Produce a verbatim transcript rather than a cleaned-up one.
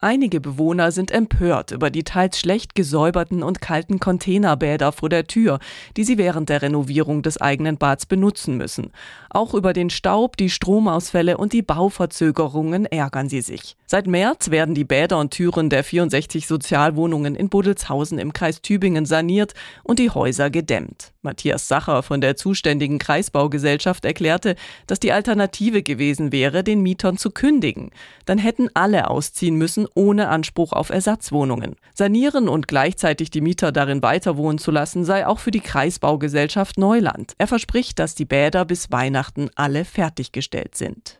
Einige Bewohner sind empört über die teils schlecht gesäuberten und kalten Containerbäder vor der Tür, die sie während der Renovierung des eigenen Bads benutzen müssen. Auch über den Staub, die Stromausfälle und die Bauverzögerungen ärgern sie sich. Seit März werden die Bäder und Türen der vierundsechzig Sozialwohnungen in Buddelshausen im Kreis Tübingen saniert und die Häuser gedämmt. Matthias Sacher von der zuständigen Kreisbaugesellschaft erklärte, dass die Alternative gewesen wäre, den Mietern zu kündigen. Dann hätten alle ausziehen müssen, ohne Anspruch auf Ersatzwohnungen. Sanieren und gleichzeitig die Mieter darin weiterwohnen zu lassen, sei auch für die Kreisbaugesellschaft Neuland. Er verspricht, dass die Bäder bis Weihnachten alle fertiggestellt sind.